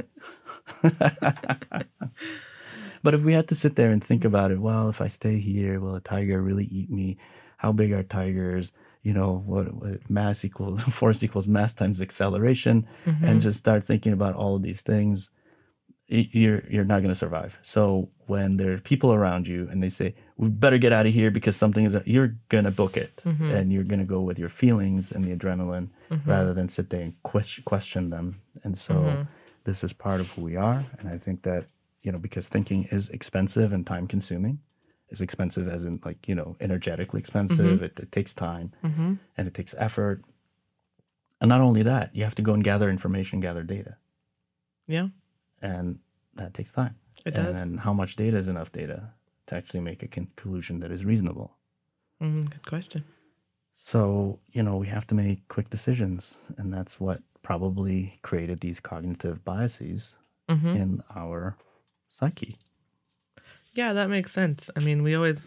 But if we had to sit there and think about it, well, if I stay here, will a tiger really eat me? How big are tigers? What mass equals force equals mass times acceleration, and just start thinking about all of these things, you're not going to survive. So when there are people around you and they say, we better get out of here because something is, you're going to book it, and you're going to go with your feelings and the adrenaline rather than sit there and question them. And so this is part of who we are. And I think that, because thinking is expensive and time consuming. It's expensive as in energetically expensive. It takes time and it takes effort. And not only that, you have to go and gather information, gather data. Yeah. And that takes time. It does. And how much data is enough data to actually make a conclusion that is reasonable? Good question. So, we have to make quick decisions. And that's what probably created these cognitive biases in our psyche. Yeah, that makes sense. I mean, we always,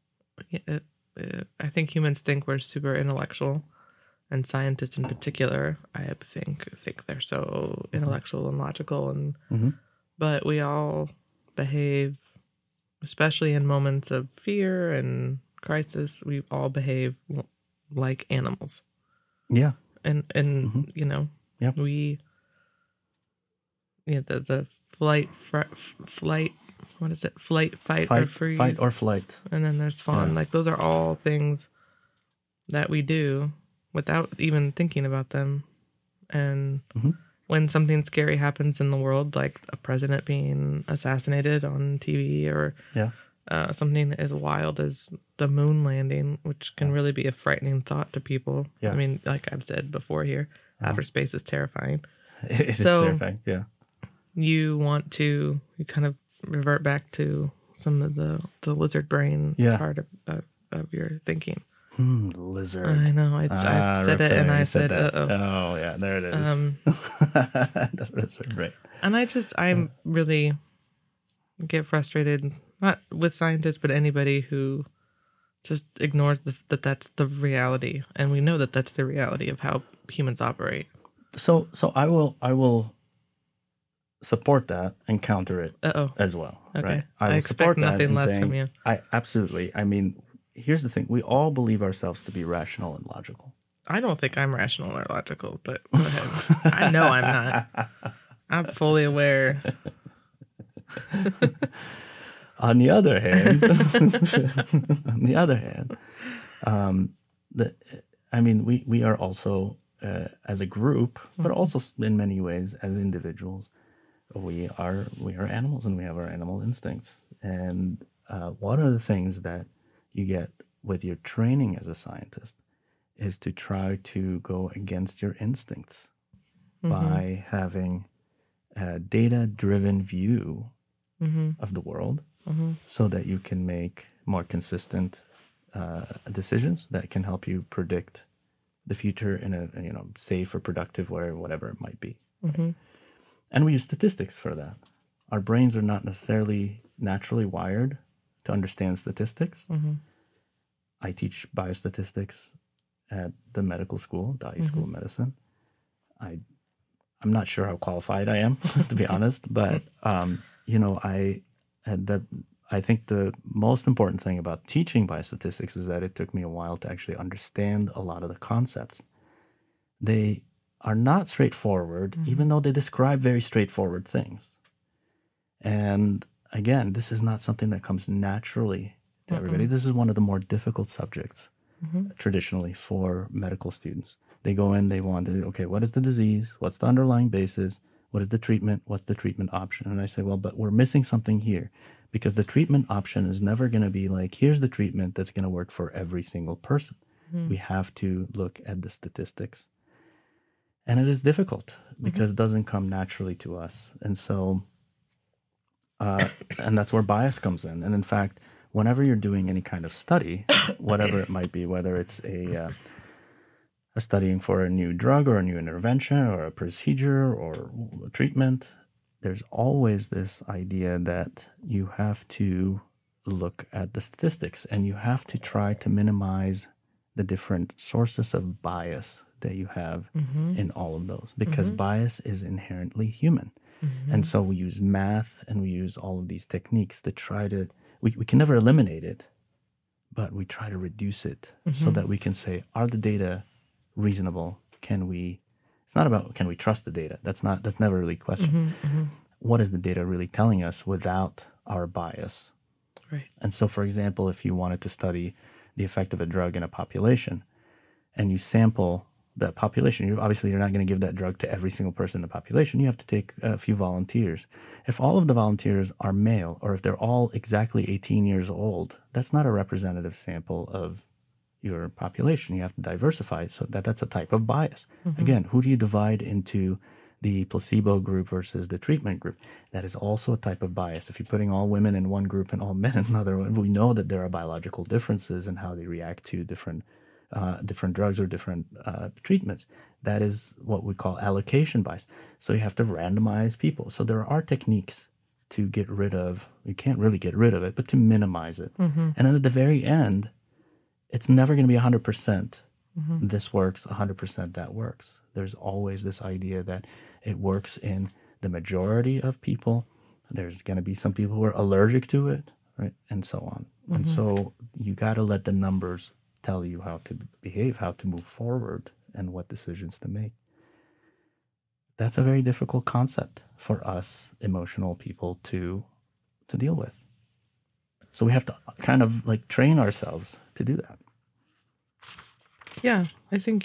I think humans think we're super intellectual, and scientists in particular, I think they're so intellectual and logical, and but we all behave, especially in moments of fear and crisis, we all behave like animals. Yeah. And the flight what is it? Fight, or freeze. Fight or flight. And then there's fawn. Like those are all things that we do without even thinking about them. And when something scary happens in the world, like a president being assassinated on TV or something as wild as the moon landing, which can really be a frightening thought to people. I mean, like I've said before here, outer space is terrifying. It is terrifying, yeah. You kind of revert back to some of the lizard brain part of your thinking. Lizard. I know. I said it and I said, uh-oh. Oh, yeah, there it is. The lizard brain. And I really get frustrated, not with scientists, but anybody who just ignores that that's the reality. And we know that that's the reality of how humans operate. So I will support that and counter it as well. Okay. Right? I expect nothing less from you. Absolutely. I mean, here's the thing. We all believe ourselves to be rational and logical. I don't think I'm rational or logical, but go ahead. I know I'm not. I'm fully aware. On the other hand, we are also, as a group, but also in many ways as individuals, we are animals and we have our animal instincts. And one of the things that you get with your training as a scientist is to try to go against your instincts by having a data-driven view of the world so that you can make more consistent decisions that can help you predict the future in a safe or productive way or whatever it might be. Right? And we use statistics for that. Our brains are not necessarily naturally wired to understand statistics. I teach biostatistics at the medical school, Dai School of Medicine. I'm not sure how qualified I am, to be honest, but I think the most important thing about teaching biostatistics is that it took me a while to actually understand a lot of the concepts. They are not straightforward, even though they describe very straightforward things. And again, this is not something that comes naturally to everybody. This is one of the more difficult subjects traditionally for medical students. They go in, they want to, okay, what is the disease? What's the underlying basis? What is the treatment? What's the treatment option? And I say, well, but we're missing something here, because the treatment option is never going to be like, here's the treatment that's going to work for every single person. We have to look at the statistics. And it is difficult because it doesn't come naturally to us. And so, and that's where bias comes in. And in fact, whenever you're doing any kind of study, whatever it might be, whether it's a studying for a new drug or a new intervention or a procedure or a treatment, there's always this idea that you have to look at the statistics and you have to try to minimize the different sources of bias that you have in all of those, because bias is inherently human. And so we use math and we use all of these techniques to try to, we can never eliminate it, but we try to reduce it so that we can say, are the data reasonable? It's not about can we trust the data? That's never really a question. What is the data really telling us without our bias? Right. And so, for example, if you wanted to study the effect of a drug in a population and you sample that population, you're not going to give that drug to every single person in the population. You have to take a few volunteers. If all of the volunteers are male, or if they're all exactly 18 years old, that's not a representative sample of your population. You have to diversify so that's a type of bias. Again, who do you divide into the placebo group versus the treatment group? That is also a type of bias. If you're putting all women in one group and all men in another one, we know that there are biological differences in how they react to different drugs or different treatments. That is what we call allocation bias. So you have to randomize people. So there are techniques to get rid of, you can't really get rid of it, but to minimize it. And then at the very end, it's never going to be 100%. This works, 100% that works. There's always this idea that it works in the majority of people. There's going to be some people who are allergic to it, right? And so on. And so you got to let the numbers tell you how to behave, how to move forward, and what decisions to make. That's a very difficult concept for us emotional people to to deal with. So we have to kind of like train ourselves to do that. Yeah, I think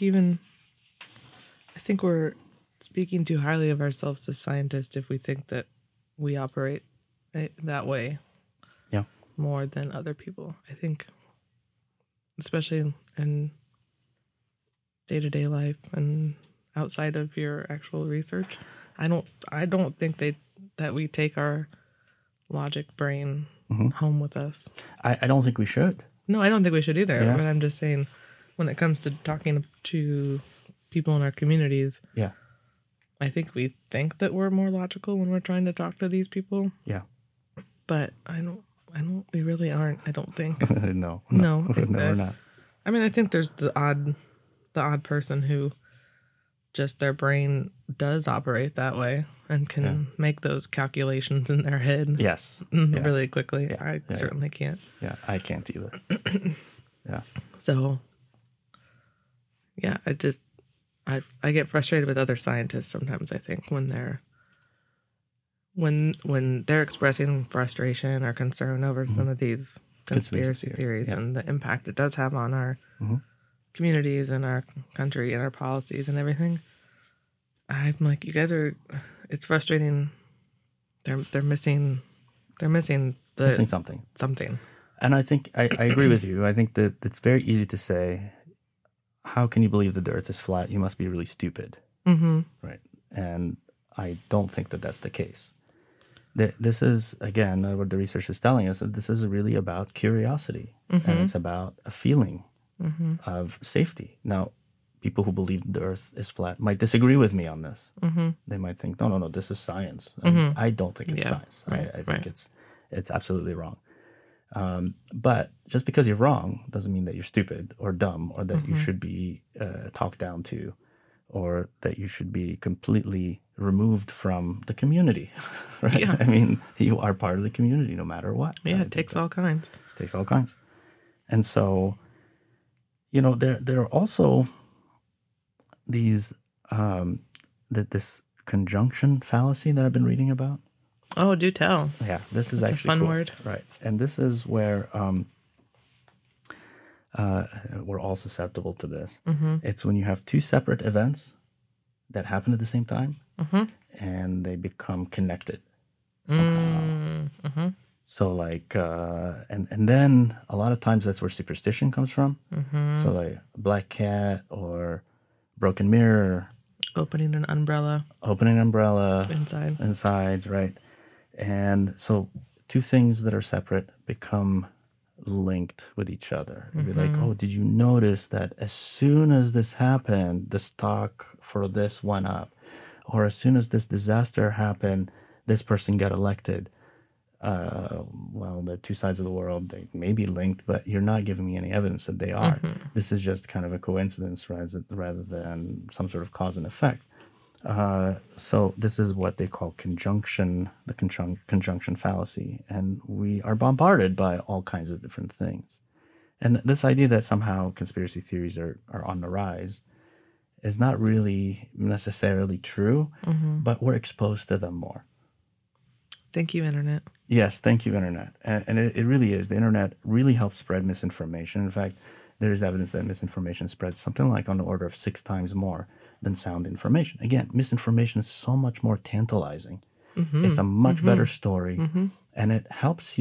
we're speaking too highly of ourselves as scientists if we think that we operate that way. Yeah. More than other people. I think, especially in day-to-day life and outside of your actual research, I don't think that we take our logic brain home with us. I don't think we should. No, I don't think we should either. Yeah. But I'm just saying, when it comes to talking to people in our communities, yeah, I think we think that we're more logical when we're trying to talk to these people. Yeah. But we really aren't, I don't think. No, we're not. I mean, I think there's the odd person who just their brain does operate that way and can make those calculations in their head. Yes. Really quickly. Yeah. I certainly can't. Yeah, I can't either. Yeah. So, yeah, I get frustrated with other scientists sometimes, I think, when they're expressing frustration or concern over some of these conspiracy theories and the impact it does have on our communities and our country and our policies and everything. I'm like, you guys it's frustrating. They're missing something. And I think I agree with you. I think that it's very easy to say, how can you believe that the earth is flat? You must be really stupid. Mm-hmm. Right. And I don't think that that's the case. This is, again, what the research is telling us, that this is really about curiosity. And it's about a feeling of safety. Now, people who believe the earth is flat might disagree with me on this. They might think, no, this is science. I don't think it's science. Right, I think it's absolutely wrong. But just because you're wrong doesn't mean that you're stupid or dumb or that you should be talked down to or that you should be completely removed from the community, right? Yeah. I mean, you are part of the community no matter what. Yeah, it takes all kinds. Takes all kinds. And so, there are also these, this conjunction fallacy that I've been reading about. Oh, do tell. Yeah, this is actually a fun cool. word. Right. And this is where we're all susceptible to this. It's when you have two separate events that happen at the same time and they become connected somehow. So like, and then a lot of times that's where superstition comes from. So like black cat or broken mirror. Opening an umbrella. Inside, right. And so two things that are separate become linked with each other. You'd be like, oh, did you notice that as soon as this happened, the stock for this went up? Or as soon as this disaster happened, this person got elected. Well, they're two sides of the world. They may be linked, but you're not giving me any evidence that they are. This is just kind of a coincidence rather than some sort of cause and effect. So this is what they call conjunction fallacy. And we are bombarded by all kinds of different things. And this idea that somehow conspiracy theories are on the rise is not really necessarily true, but we're exposed to them more. Thank you, Internet. Yes, thank you, Internet. And it really is. The Internet really helps spread misinformation. In fact, there is evidence that misinformation spreads something like on the order of 6 times more than sound information. Again, misinformation is so much more tantalizing. It's a much better story, and it helps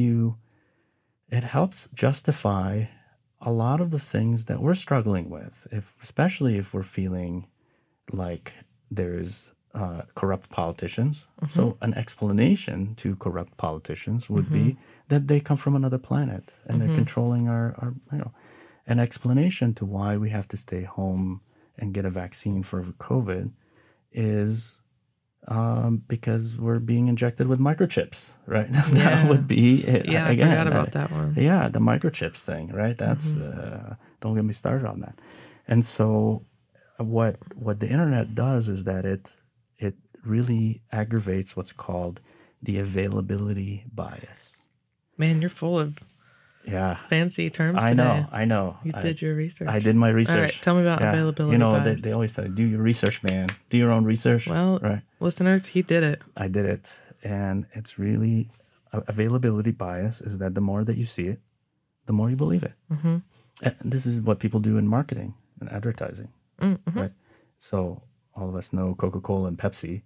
justify a lot of the things that we're struggling with, especially if we're feeling like there's corrupt politicians. So an explanation to corrupt politicians would be that they come from another planet and they're controlling our an explanation to why we have to stay home and get a vaccine for COVID is because we're being injected with microchips, right? That would be it. Yeah, again, I forgot about that one. Yeah, the microchips thing, right? That's don't get me started on that. And so what the Internet does is that it really aggravates what's called the availability bias. Man, you're full of fancy terms today. I know. You did your research. I did my research. All right, tell me about availability bias. They always say, do your research, man. Do your own research. Well, right. Listeners, he did it. I did it. And it's really availability bias is that the more that you see it, the more you believe it. Mm-hmm. And this is what people do in marketing and advertising, right? So all of us know Coca-Cola and Pepsi,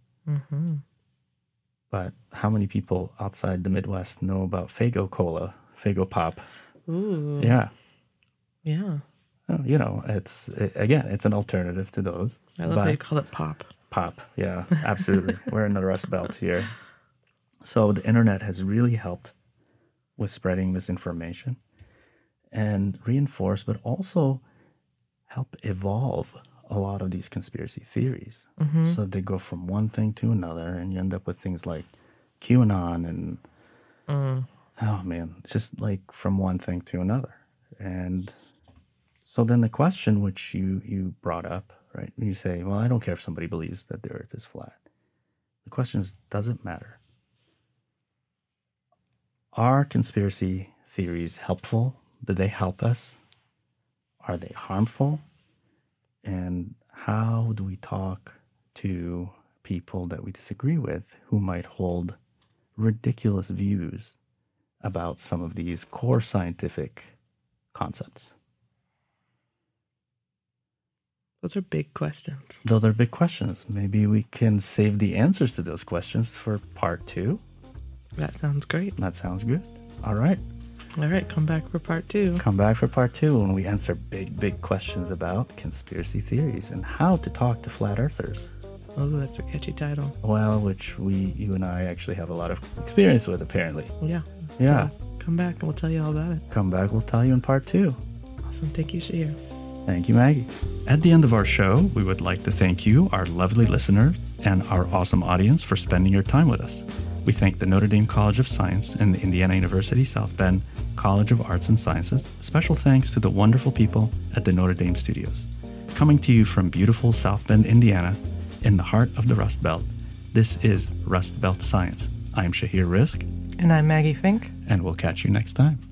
but how many people outside the Midwest know about Faygo Cola, Faygo Pop? Ooh. Yeah. Yeah. You know, it's an alternative to those. I love how you call it pop. Pop, yeah, absolutely. We're in the Rust Belt here. So the internet has really helped with spreading misinformation and reinforce, but also help evolve a lot of these conspiracy theories. So they go from one thing to another, and you end up with things like QAnon and, oh man, it's just like from one thing to another. And so then the question which you brought up, right? You say, well, I don't care if somebody believes that the earth is flat. The question is, does it matter? Are conspiracy theories helpful? Do they help us? Are they harmful? And how do we talk to people that we disagree with who might hold ridiculous views about some of these core scientific concepts? Those are big questions. Those are big questions. Maybe we can save the answers to those questions for part 2. That sounds great. That sounds good. All right. All right, come back for part 2. Come back for part 2 when we answer big questions about conspiracy theories and how to talk to flat earthers. Oh, that's a catchy title. Well, which you and I actually have a lot of experience with, apparently. Yeah. Yeah. So come back and we'll tell you all about it. Come back, we'll tell you in part 2. Awesome. Thank you, Shahir. Thank you, Maggie. At the end of our show, we would like to thank you, our lovely listeners, and our awesome audience for spending your time with us. We thank the Notre Dame College of Science and the Indiana University South Bend College of Arts and Sciences. Special thanks to the wonderful people at the Notre Dame Studios. Coming to you from beautiful South Bend, Indiana, in the heart of the Rust Belt, this is Rust Belt Science. I'm Shahir Rizk. And I'm Maggie Fink. And we'll catch you next time.